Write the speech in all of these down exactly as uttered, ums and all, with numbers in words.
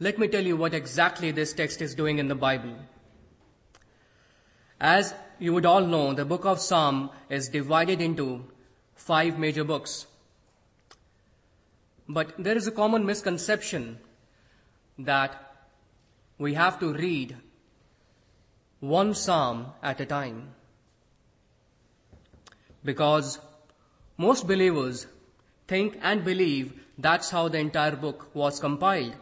let me tell you what exactly this text is doing in the Bible. As you would all know, the book of Psalm is divided into five major books. But there is a common misconception that we have to read one psalm at a time, because most believers think and believe that's how the entire book was compiled.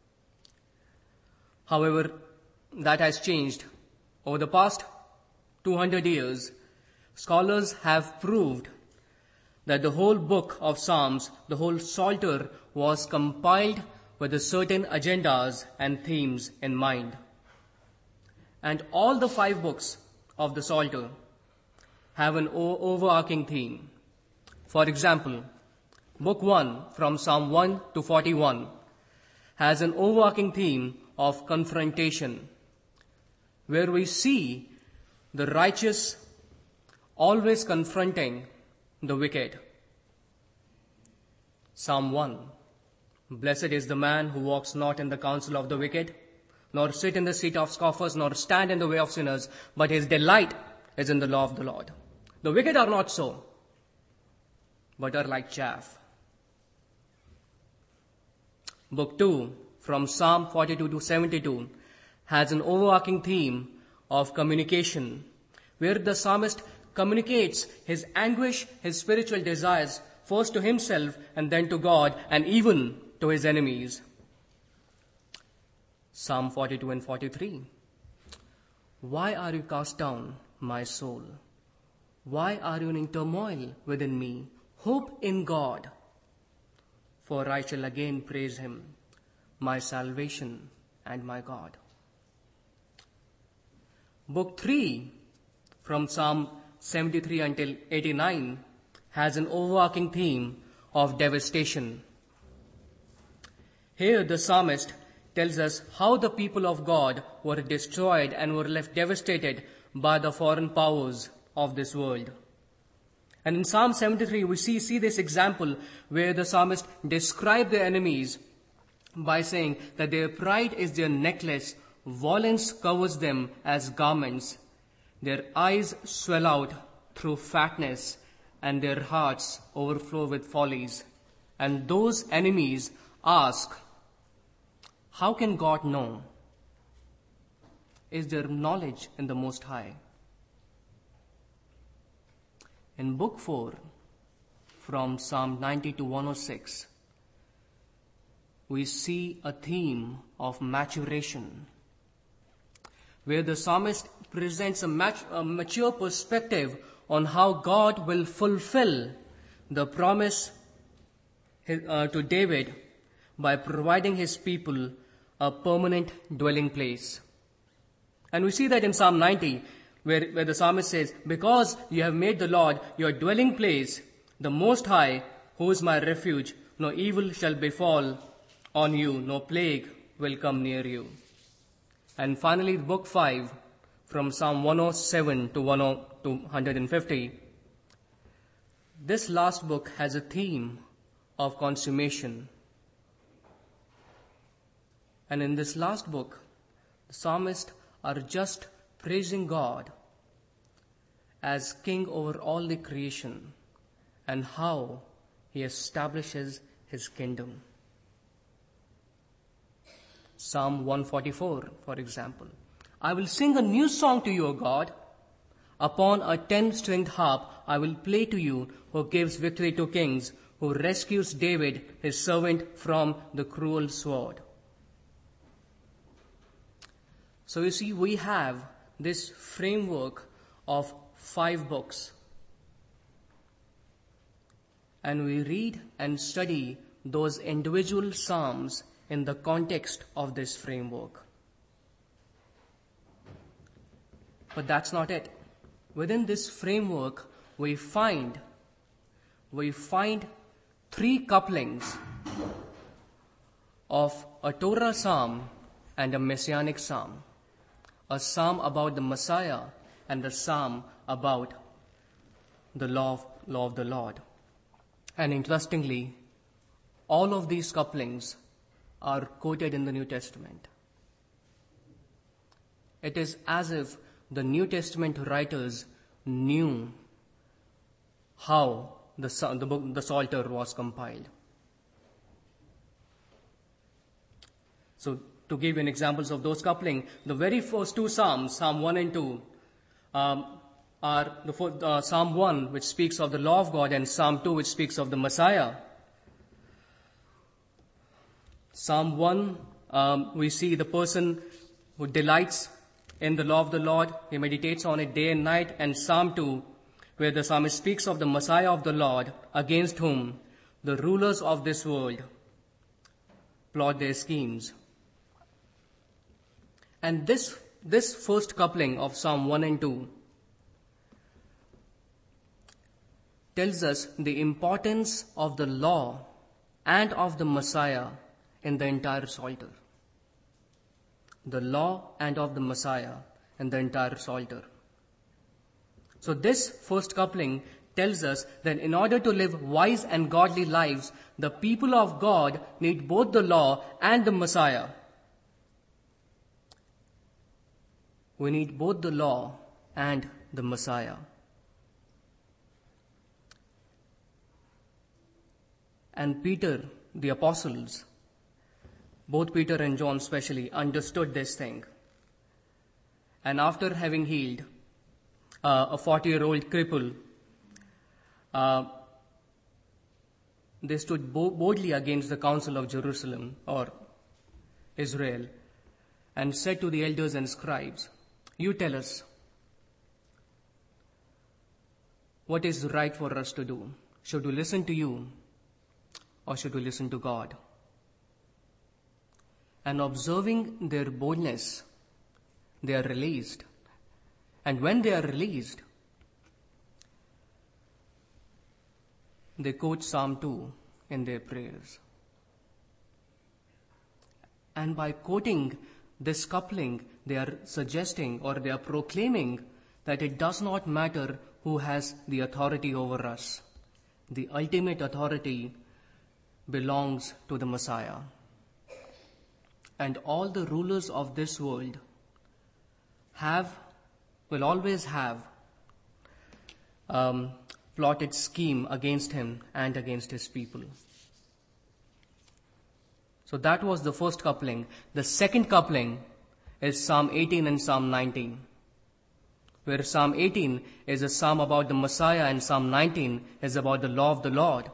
However, that has changed. Over the past two hundred years, scholars have proved that the whole book of Psalms, the whole Psalter, was compiled with a certain agendas and themes in mind. And all the five books of the Psalter have an o- overarching theme. For example, Book one, from Psalm one to forty-one, has an overarching theme of confrontation, where we see the righteous always confronting the wicked. Psalm one, blessed is the man who walks not in the counsel of the wicked, nor sit in the seat of scoffers, nor stand in the way of sinners, but his delight is in the law of the Lord. The wicked are not so, but are like chaff. Book two, from Psalm forty-two to seventy-two, has an overarching theme of communication, where the psalmist communicates his anguish, his spiritual desires, first to himself and then to God, and even to his enemies. Psalm forty-two and forty-three. Why are you cast down, my soul? Why are you in turmoil within me? Hope in God, for I shall again praise him, my salvation and my God. Book three, from Psalm seventy-three until eighty-nine, has an overarching theme of devastation. Here the psalmist tells us how the people of God were destroyed and were left devastated by the foreign powers of this world. And in Psalm seventy-three, we see, see this example where the psalmist described their enemies by saying that their pride is their necklace, violence covers them as garments, their eyes swell out through fatness, and their hearts overflow with follies. And those enemies ask, how can God know? Is there knowledge in the Most High? In Book four, from Psalm ninety to one oh six, we see a theme of maturation, where the psalmist presents a, mat- a mature perspective on how God will fulfill the promise uh, to David by providing his people a permanent dwelling place. And we see that in Psalm ninety, where, where the psalmist says, because you have made the Lord your dwelling place, the Most High, who is my refuge, no evil shall befall on you, no plague will come near you. And finally, Book five, from Psalm one oh seven to one fifty, this last book has a theme of consummation. And in this last book, the psalmists are just praising God as king over all the creation and how he establishes his kingdom. Psalm one forty-four, for example. I will sing a new song to you, O God. Upon a ten-stringed harp I will play to you, who gives victory to kings, who rescues David, his servant, from the cruel sword. So you see, we have this framework of five books. And we read and study those individual psalms in the context of this framework. But that's not it. Within this framework, we find, we find three couplings of a Torah psalm and a messianic psalm. A psalm about the Messiah and a psalm about the law of, law of the Lord. And interestingly, all of these couplings are quoted in the New Testament. It is as if the New Testament writers knew how the, the book, the Psalter was compiled. So, to give you an examples of those coupling, the very first two Psalms, Psalm one and two, um, are the uh, Psalm one, which speaks of the law of God, and Psalm two, which speaks of the Messiah. Psalm one, um, we see the person who delights in the law of the Lord, he meditates on it day and night, and Psalm two, where the psalmist speaks of the Messiah of the Lord, against whom the rulers of this world plot their schemes. And this, this first coupling of Psalm one and two tells us the importance of the law and of the Messiah in the entire Psalter. The law and of the Messiah in the entire Psalter. So this first coupling tells us that in order to live wise and godly lives, the people of God need both the law and the Messiah. We need both the law and the Messiah. And Peter, the apostles, both Peter and John especially, understood this thing. And after having healed uh, a forty-year-old cripple, uh, they stood bo- boldly against the council of Jerusalem or Israel and said to the elders and scribes, "You tell us, what is right for us to do? Should we listen to you or should we listen to God?" And observing their boldness, they are released. And when they are released, they quote Psalm two in their prayers. And by quoting this coupling, they are suggesting or they are proclaiming that it does not matter who has the authority over us. The ultimate authority belongs to the Messiah. And all the rulers of this world have, will always have, um, plotted scheme against him and against his people. So that was the first coupling. The second coupling is Psalm eighteen and Psalm nineteen, where Psalm eighteen is a psalm about the Messiah and Psalm nineteen is about the law of the Lord.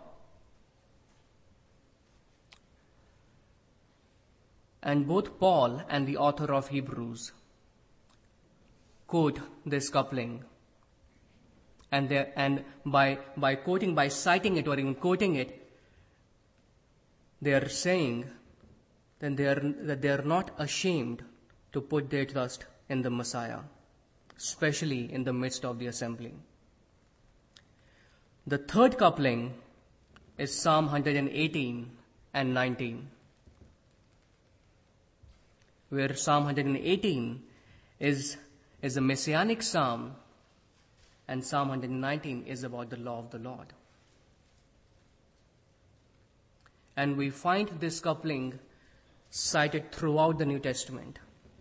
And both Paul and the author of Hebrews quote this coupling. And, and by, by quoting, by citing it or even quoting it, they are saying that they are, that they are not ashamed to put their trust in the Messiah, especially in the midst of the assembly. The third coupling is Psalm one eighteen and nineteen. Where Psalm one eighteen is, is a messianic psalm and Psalm one nineteen is about the law of the Lord. And we find this coupling cited throughout the New Testament.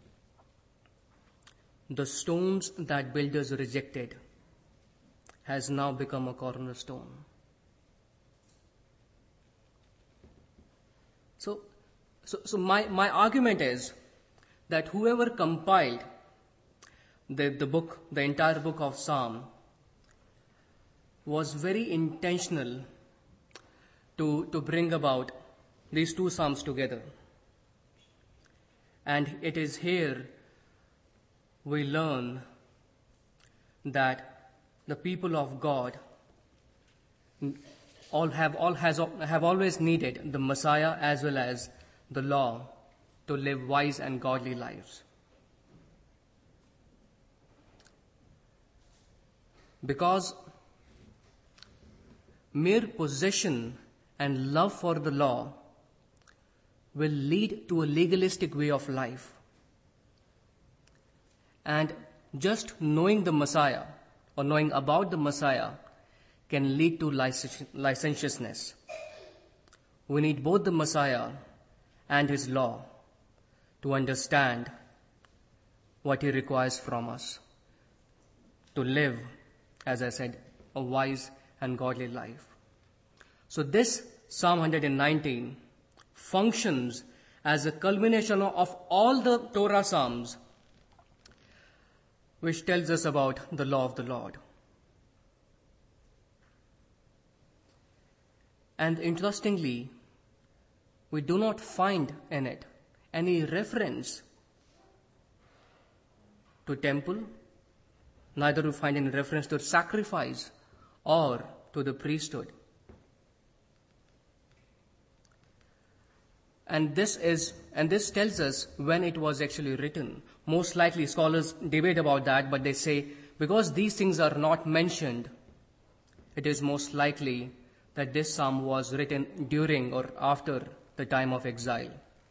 The stones that builders rejected has now become a cornerstone. So, so, so my, my argument is that whoever compiled the, the book, the entire book of Psalm, was very intentional to, to bring about these two Psalms together. And it is here we learn that the people of God all have, all has, have always needed the Messiah as well as the law to live wise and godly lives. Because mere possession and love for the law will lead to a legalistic way of life. And just knowing the Messiah or knowing about the Messiah can lead to licentiousness. We need both the Messiah and his law to understand what he requires from us to live, as I said, a wise and godly life. So this Psalm one nineteen functions as a culmination of all the Torah Psalms, which tells us about the law of the Lord. And interestingly, we do not find in it any reference to temple, neither do we find any reference to sacrifice or to the priesthood. And this is, and this tells us when it was actually written. Most likely scholars debate about that, but they say because these things are not mentioned, it is most likely that this psalm was written during or after the time of exile.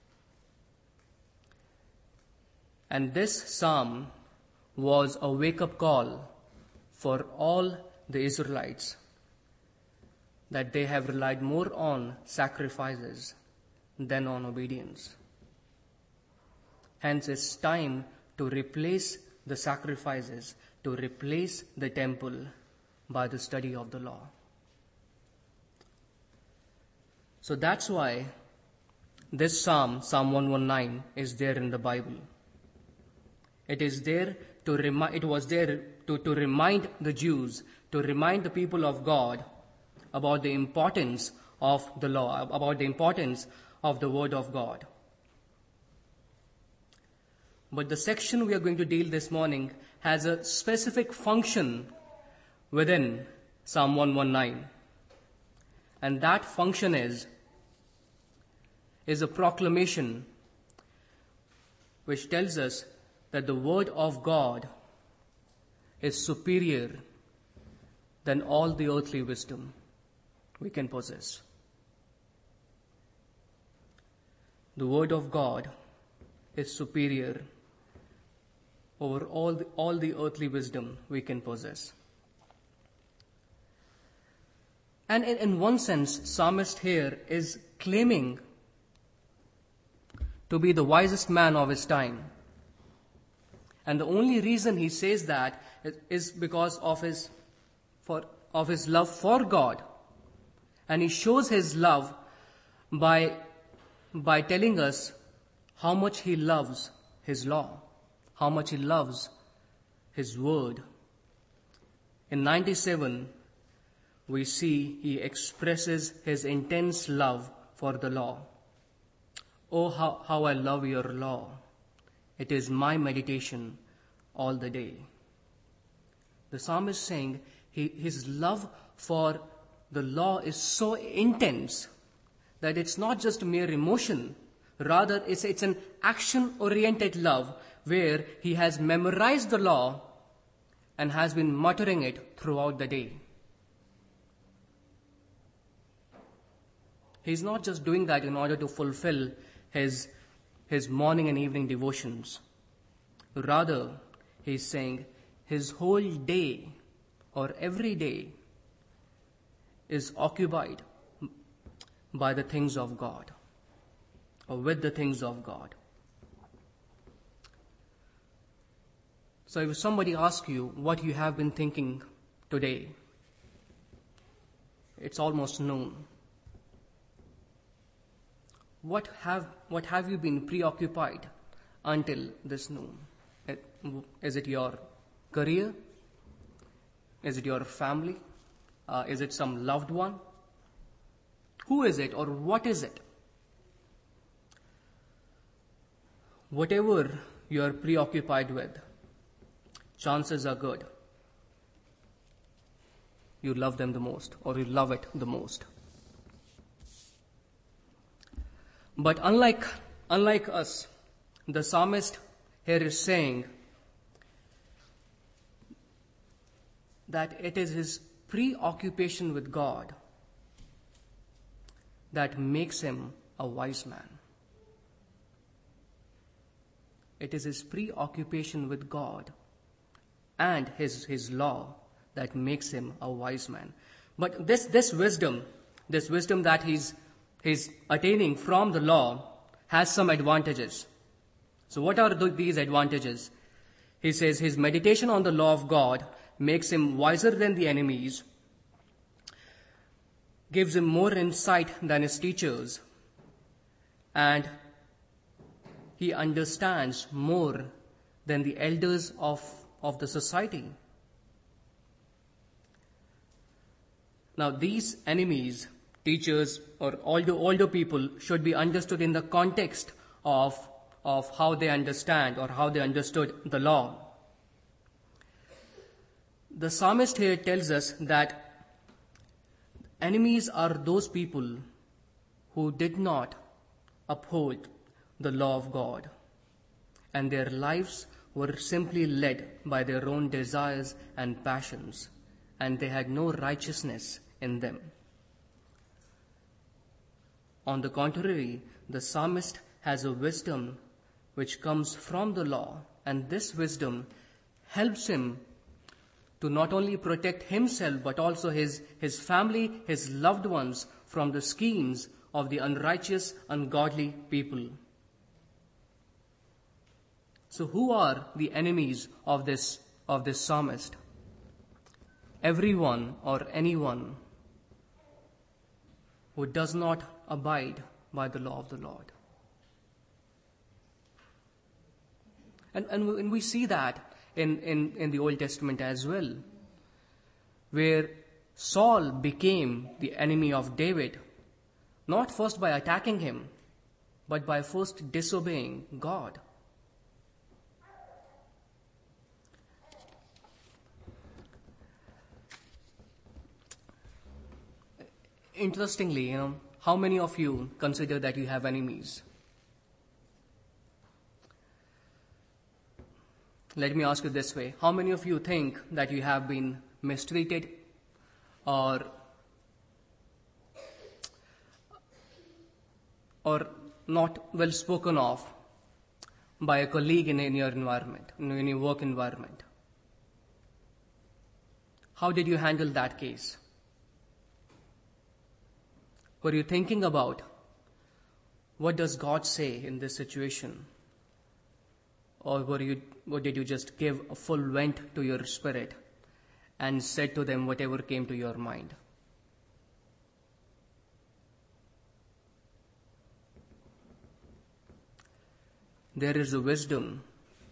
And this psalm was a wake-up call for all the Israelites that they have relied more on sacrifices than on obedience. Hence, it's time to replace the sacrifices, to replace the temple by the study of the law. So that's why this psalm, Psalm one nineteen, is there in the Bible. It is there to remi- It was there to, to remind the Jews, to remind the people of God about the importance of the law, about the importance of the Word of God. But the section we are going to deal this morning has a specific function within Psalm one nineteen. And that function is, is a proclamation which tells us that the Word of God is superior than all the earthly wisdom we can possess. The Word of God is superior over all the, all the earthly wisdom we can possess. And in, in one sense, psalmist here is claiming to be the wisest man of his time. And the only reason he says that is because of his, for, of his love for God. And he shows his love by, by telling us how much he loves his law, how much he loves his word. In ninety-seven, we see he expresses his intense love for the law. Oh, how, how I love your law. It is my meditation all the day. The psalmist is saying he, his love for the law is so intense that it's not just mere emotion. Rather, it's, it's an action-oriented love where he has memorized the law and has been muttering it throughout the day. He's not just doing that in order to fulfill his, his morning and evening devotions. Rather, he's saying his whole day or every day is occupied by the things of God or with the things of God. So if somebody asks you what you have been thinking today, it's almost noon. What have, what have you been preoccupied until this noon? Is it your career? Is it your family? Uh, is it some loved one? Who is it or what is it? Whatever you are preoccupied with, chances are good you love them the most or you love it the most. But unlike, unlike us, the psalmist here is saying that it is his preoccupation with God that makes him a wise man. It is his preoccupation with God and his, his law that makes him a wise man. But this, this wisdom, this wisdom that he's, he's attaining from the law has some advantages. So what are th- these advantages? He says his meditation on the law of God makes him wiser than the enemies, gives him more insight than his teachers, and he understands more than the elders of, of the society. Now these enemies, teachers or older, older people, should be understood in the context of, of how they understand or how they understood the law. The psalmist here tells us that enemies are those people who did not uphold the law of God, and their lives were simply led by their own desires and passions, and they had no righteousness in them. On the contrary, the psalmist has a wisdom which comes from the law, and this wisdom helps him to not only protect himself but also his, his family, his loved ones from the schemes of the unrighteous, ungodly people. So who are the enemies of this, of this psalmist? Everyone or anyone who does not abide by the law of the Lord. And, and we see that in, in, in the Old Testament as well, where Saul became the enemy of David, not first by attacking him, but by first disobeying God. Interestingly, you know, how many of you consider that you have enemies? Let me ask you this way. How many of you think that you have been mistreated or or not well spoken of by a colleague in, in your environment, in your work environment? How did you handle that case? Were you thinking about what does God say in this situation? Or were you, or did you just give a full vent to your spirit and said to them whatever came to your mind? There is a wisdom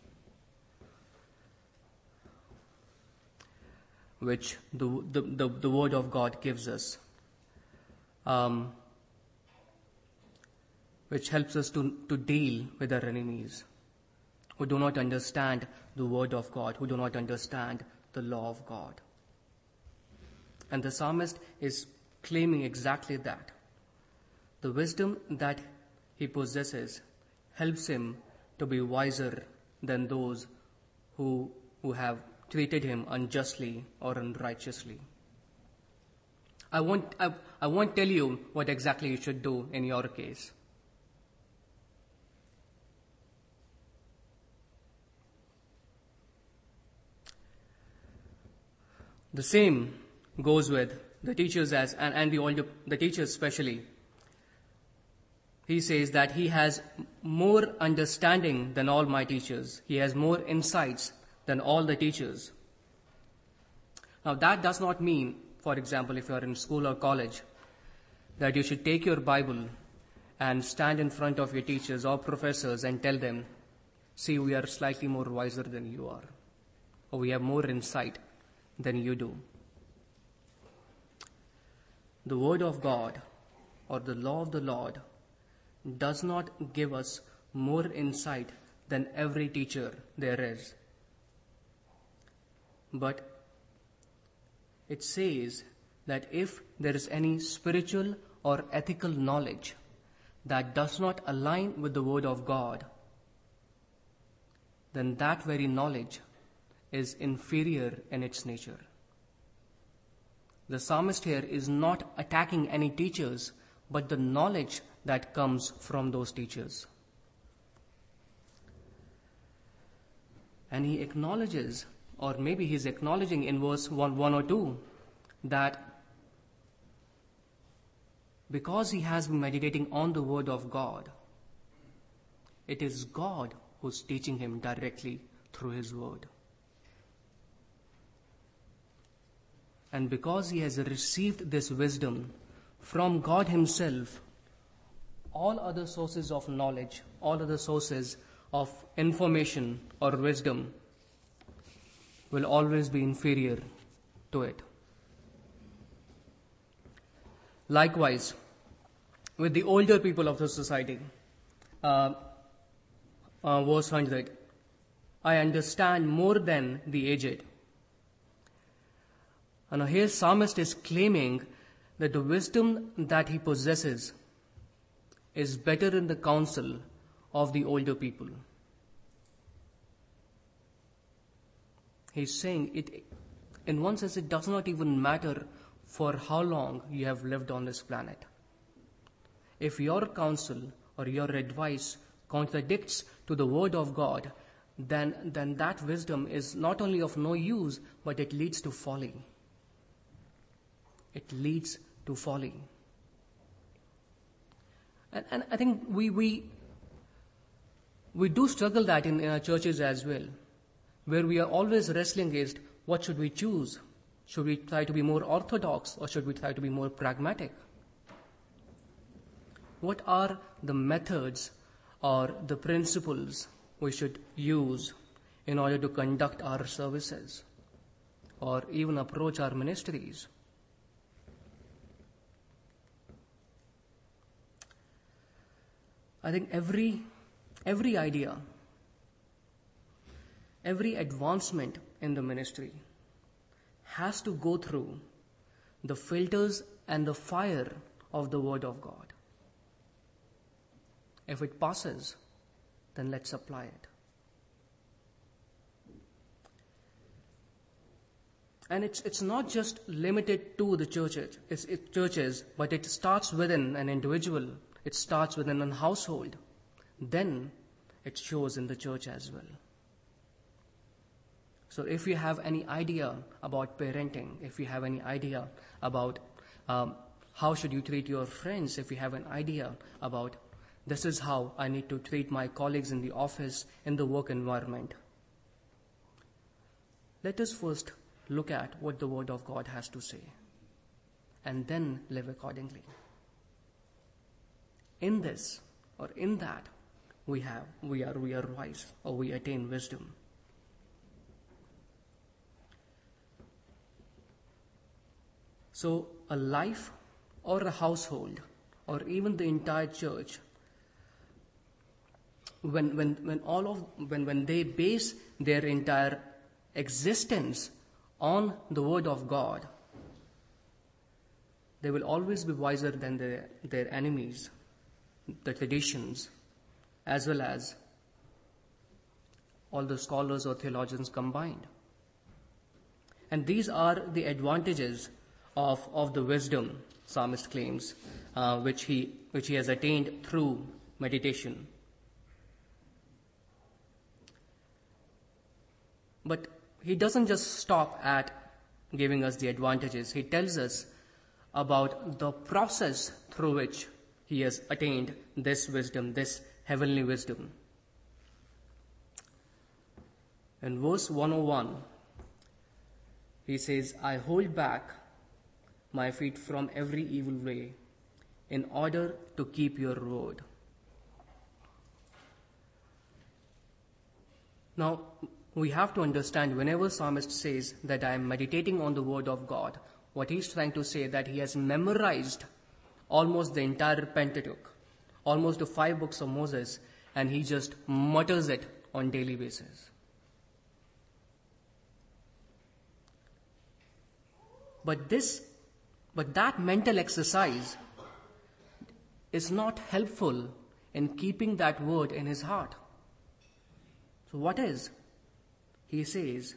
which the, the, the, the Word of God gives us, um, which helps us to, to deal with our enemies who do not understand the Word of God, who do not understand the law of God. And the psalmist is claiming exactly that. The wisdom that he possesses helps him to be wiser than those who, who have treated him unjustly or unrighteously. I won't, I, I won't tell you what exactly you should do in your case. The same goes with the teachers as and, and the older the teachers especially. He says that he has more understanding than all my teachers. He has more insights than all the teachers. Now that does not mean, for example, if you are in school or college, that you should take your Bible and stand in front of your teachers or professors and tell them, see, we are slightly more wiser than you are, or we have more insight than you do. The Word of God or the law of the Lord does not give us more insight than every teacher there is. But it says that if there is any spiritual or ethical knowledge that does not align with the Word of God, then that very knowledge is inferior in its nature. The psalmist here is not attacking any teachers, but the knowledge that comes from those teachers. And he acknowledges, or maybe he's acknowledging in verse one, one or two, that because he has been meditating on the Word of God, It is God who's teaching him directly through his word. And because he has received this wisdom from God himself, all other sources of knowledge, all other sources of information or wisdom will always be inferior to it. Likewise, with the older people of the society, uh, uh, verse one hundred, I understand more than the aged. And here psalmist is claiming that the wisdom that he possesses is better in the counsel of the older people. He's saying it, in one sense, it does not even matter for how long you have lived on this planet. If your counsel or your advice contradicts to the word of God, then, then that wisdom is not only of no use, but it leads to folly. It leads to folly. And, and I think we, we, we do struggle that in, in our churches as well, where we are always wrestling against what should we choose. Should we try to be more orthodox or should we try to be more pragmatic? What are the methods or the principles we should use in order to conduct our services or even approach our ministries? I think every, every idea, every advancement in the ministry has to go through the filters and the fire of the Word of God. If it passes, then let's apply it. And it's, it's not just limited to the churches, it's, it's churches, but it starts within an individual. It starts within a household. Then it shows in the church as well. So if you have any idea about parenting, if you have any idea about um, how should you treat your friends, if you have an idea about this is how I need to treat my colleagues in the office, in the work environment, let us first look at what the Word of God has to say and then live accordingly. In this or in that, we have, we are, we are wise or we attain wisdom. So a life or a household or even the entire church, when, when, when all of, when, when they base their entire existence on the Word of God, they will always be wiser than their, their enemies, the traditions, as well as all the scholars or theologians combined. And these are the advantages of, of the wisdom, psalmist claims, uh, which he which he has attained through meditation. But he doesn't just stop at giving us the advantages. He tells us about the process through which he has attained this wisdom, this heavenly wisdom. In verse one oh one, he says, I hold back my feet from every evil way in order to keep your word. Now, we have to understand whenever psalmist says that I am meditating on the word of God, what he's trying to say that he has memorized almost the entire Pentateuch, almost the five books of Moses, and he just mutters it on daily basis. But this, but that mental exercise is not helpful in keeping that word in his heart. So what is? He says,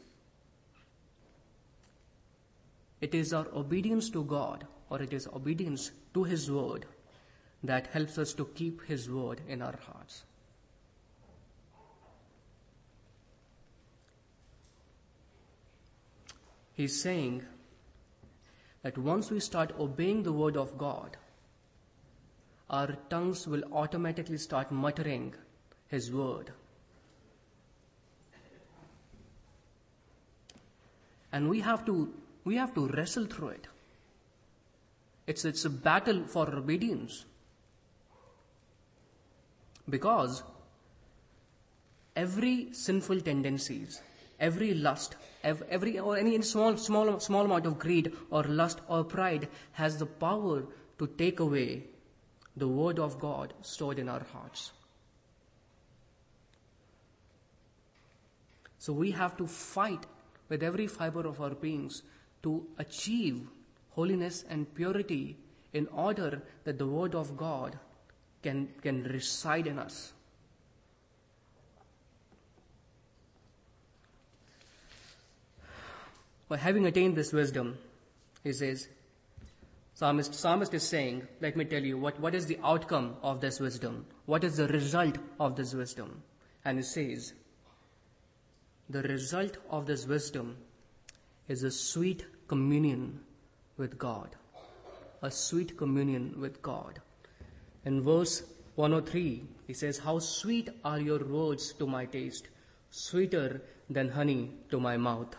it is our obedience to God, or it is obedience to His word, that helps us to keep His word in our hearts. He's saying that once we start obeying the word of God, our tongues will automatically start muttering His word. And we have to we have to wrestle through it. It's it's a battle for obedience. Because every sinful tendencies, every lust, every or any small small small amount of greed or lust or pride has the power to take away the word of God stored in our hearts. So we have to fight with every fiber of our beings to achieve holiness and purity in order that the word of God can, can reside in us. By having attained this wisdom, he says, Psalmist, Psalmist is saying, let me tell you, what, what is the outcome of this wisdom? What is the result of this wisdom? And he says, the result of this wisdom is a sweet communion with God. A sweet communion with God. In verse one oh three, he says, how sweet are your words to my taste, sweeter than honey to my mouth.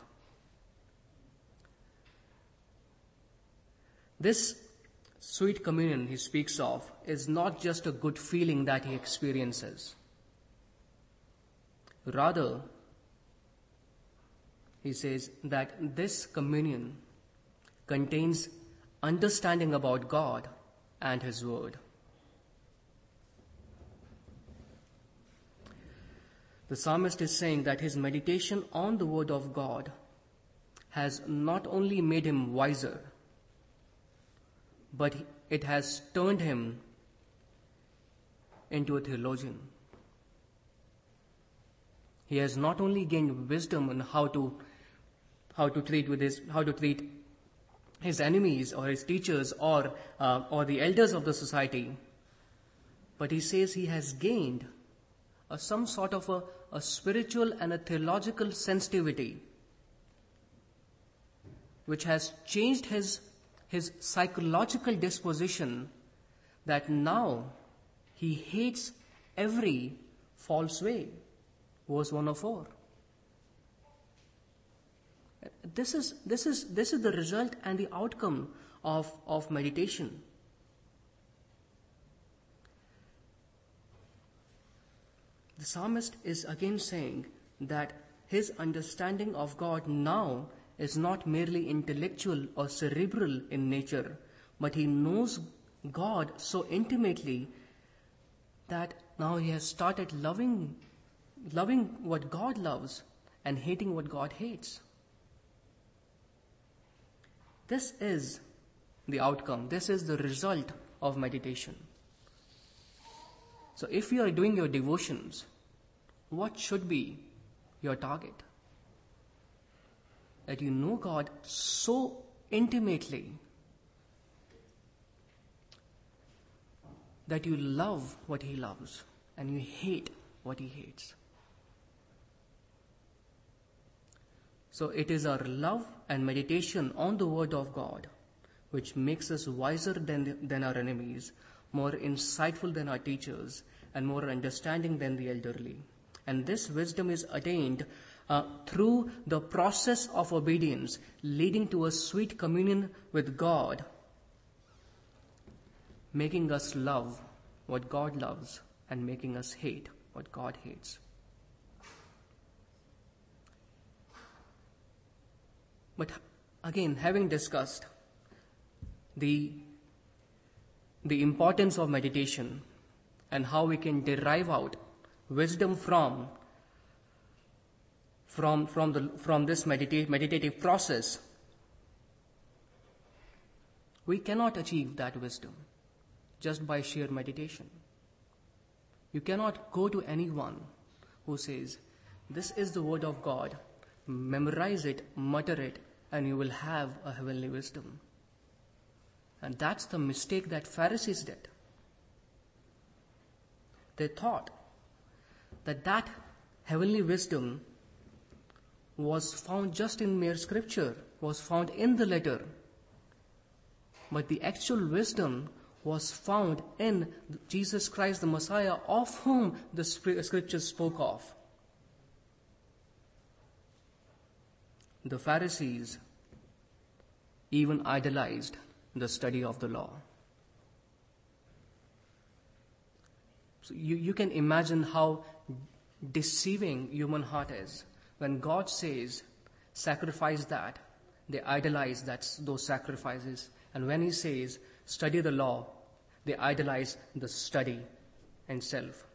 This sweet communion he speaks of is not just a good feeling that he experiences. Rather, he says that this communion contains understanding about God and His Word. The psalmist is saying that his meditation on the Word of God has not only made him wiser, but it has turned him into a theologian. He has not only gained wisdom on how to how to treat with his how to treat his enemies or his teachers or uh, or the elders of the society, but he says he has gained a, some sort of a, a spiritual and a theological sensitivity which has changed his his psychological disposition, that now he hates every false way. Verse one oh four. This is this is this is the result and the outcome of, of meditation. The psalmist is again saying that his understanding of God now is not merely intellectual or cerebral in nature, but he knows God so intimately that now he has started loving loving what God loves and hating what God hates. This is the outcome. This is the result of meditation. So if you are doing your devotions, what should be your target? That you know God so intimately that you love what He loves and you hate what He hates. So it is our love and meditation on the Word of God which makes us wiser than, than our enemies, more insightful than our teachers, and more understanding than the elderly. And this wisdom is attained uh, through the process of obedience, leading to a sweet communion with God, making us love what God loves and making us hate what God hates. But again, having discussed the, the importance of meditation and how we can derive out wisdom from, from, from, the, from this medita- meditative process, we cannot achieve that wisdom just by sheer meditation. You cannot go to anyone who says, this is the Word of God, memorize it, mutter it, and you will have a heavenly wisdom. And that's the mistake that Pharisees did. They thought that that heavenly wisdom was found just in mere scripture, was found in the letter. But the actual wisdom was found in Jesus Christ, the Messiah, of whom the scriptures spoke of. The Pharisees even idolized the study of the law. So you, you can imagine how deceiving human heart is. When God says, sacrifice that, they idolize that, those sacrifices. And when He says, study the law, they idolize the study itself.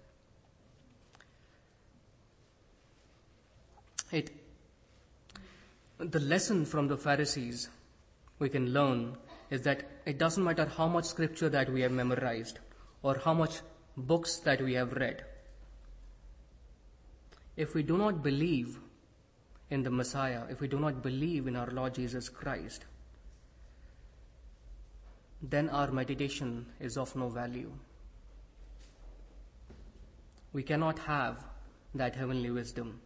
It, the lesson from the Pharisees we can learn is that it doesn't matter how much scripture that we have memorized or how much books that we have read. If we do not believe in the Messiah, if we do not believe in our Lord Jesus Christ, then our meditation is of no value. We cannot have that heavenly wisdom.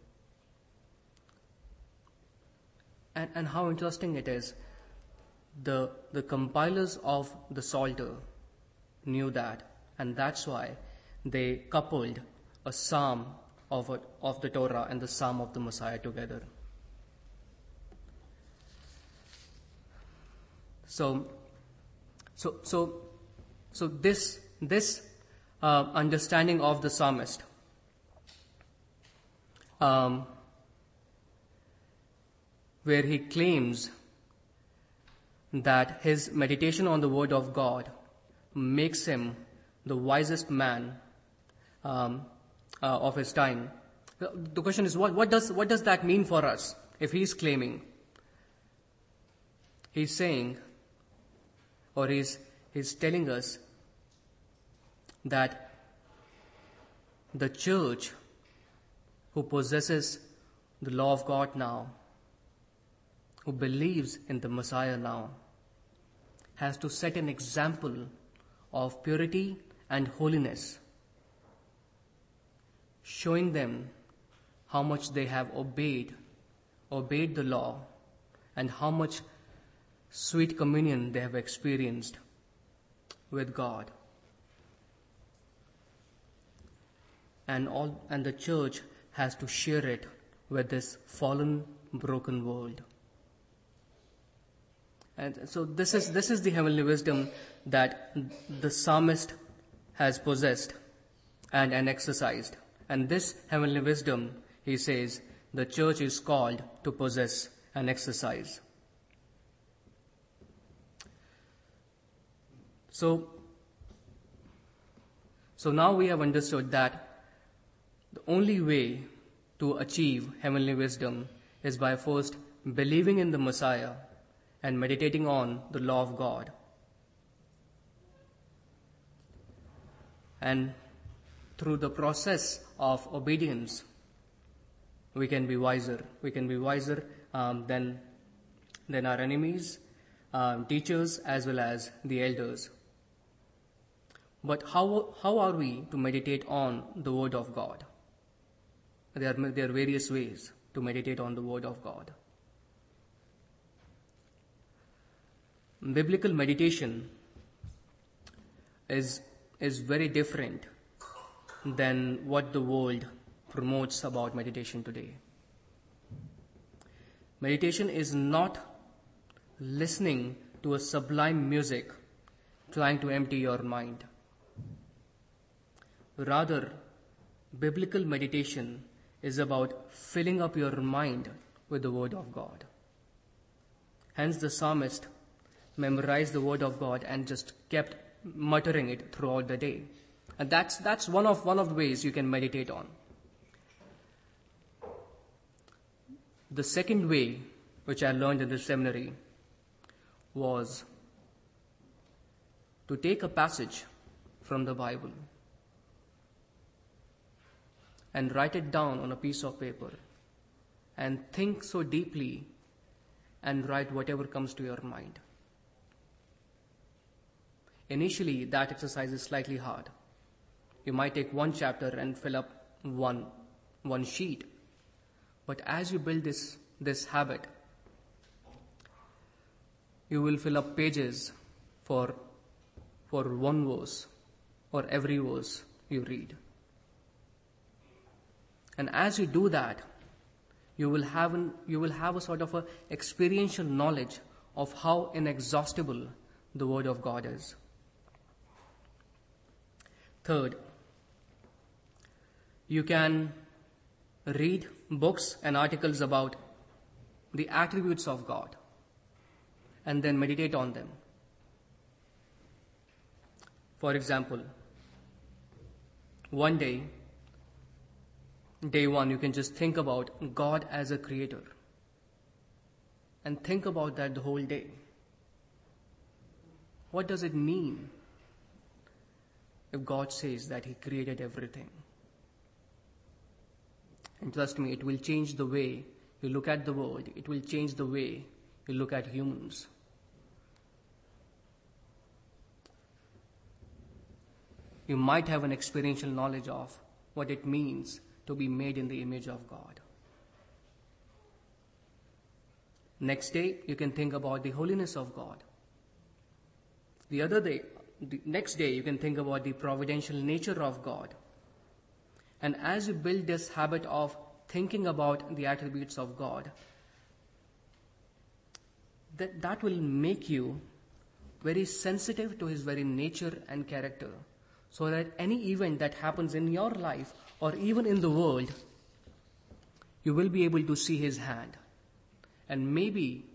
And, and how interesting it is, the, the compilers of the Psalter knew that, and that's why they coupled a psalm of, a, of the Torah and the psalm of the Messiah together. So, so, so, so this this uh, understanding of the psalmist um, where he claims that his meditation on the Word of God makes him the wisest man um, uh, of his time. The, the question is, what, what does what does that mean for us? If he's claiming, he's saying, or he's he's telling us that the church who possesses the law of God now, who believes in the Messiah now, has to set an example of purity and holiness, showing them how much they have obeyed, obeyed the law, and how much sweet communion they have experienced with God. And all and the church has to share it with this fallen, broken world. And so this is this is the heavenly wisdom that the psalmist has possessed and, and exercised. And this heavenly wisdom, he says, the church is called to possess and exercise. So, so now we have understood that the only way to achieve heavenly wisdom is by first believing in the Messiah and meditating on the law of God. And through the process of obedience, we can be wiser. We can be wiser um, than, than our enemies, um, teachers, as well as the elders. But how, how are we to meditate on the Word of God? There are, there are various ways to meditate on the Word of God. Biblical meditation is, is very different than what the world promotes about meditation today. Meditation is not listening to a sublime music trying to empty your mind. Rather, biblical meditation is about filling up your mind with the Word of God. Hence the psalmist memorized the Word of God and just kept muttering it throughout the day. And that's that's one of one of the ways you can meditate on. The second way, which I learned in the seminary, was to take a passage from the Bible and write it down on a piece of paper and think so deeply and write whatever comes to your mind. Initially, that exercise is slightly hard. You might take one chapter and fill up one, one sheet. But as you build this, this habit, you will fill up pages for, for one verse or every verse you read. And as you do that, you will have an, you will have a sort of a experiential knowledge of how inexhaustible the Word of God is. Third, you can read books and articles about the attributes of God and then meditate on them. For example, one day, day one, you can just think about God as a creator and think about that the whole day. What does it mean if God says that He created everything? And trust me, it will change the way you look at the world. It will change the way you look at humans. You might have an experiential knowledge of what it means to be made in the image of God. Next day, you can think about the holiness of God. The other day, the next day, you can think about the providential nature of God. And as you build this habit of thinking about the attributes of God, that, that will make you very sensitive to His very nature and character, so that any event that happens in your life or even in the world, you will be able to see His hand and maybe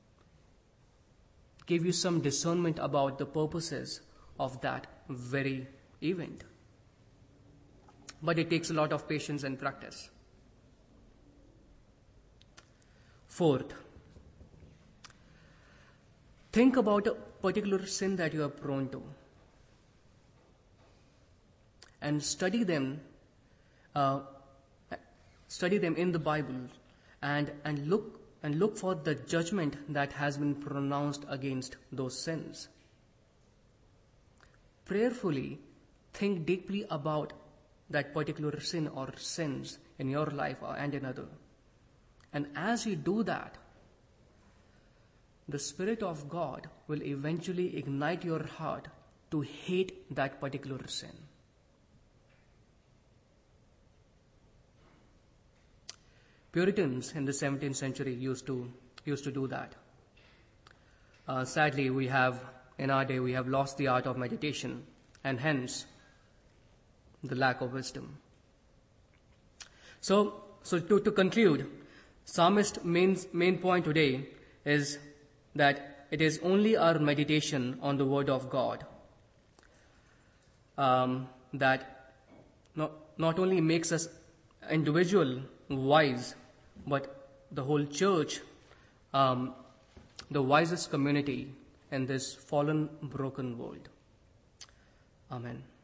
give you some discernment about the purposes of that very event. But it takes a lot of patience and practice. Fourth, think about a particular sin that you are prone to and study them, uh, study them in the Bible, and and look and look for the judgment that has been pronounced against those sins. Prayerfully think deeply about that particular sin or sins in your life and in other. And as you do that, the Spirit of God will eventually ignite your heart to hate that particular sin. Puritans in the seventeenth century used to used to do that. Uh, sadly, we have, in our day, we have lost the art of meditation, and hence the lack of wisdom. So, so to, to conclude, Psalmist's main, main point today is that it is only our meditation on the Word of God um, that not, not only makes us individual wise, but the whole church, um, the wisest community in this fallen, broken world. Amen.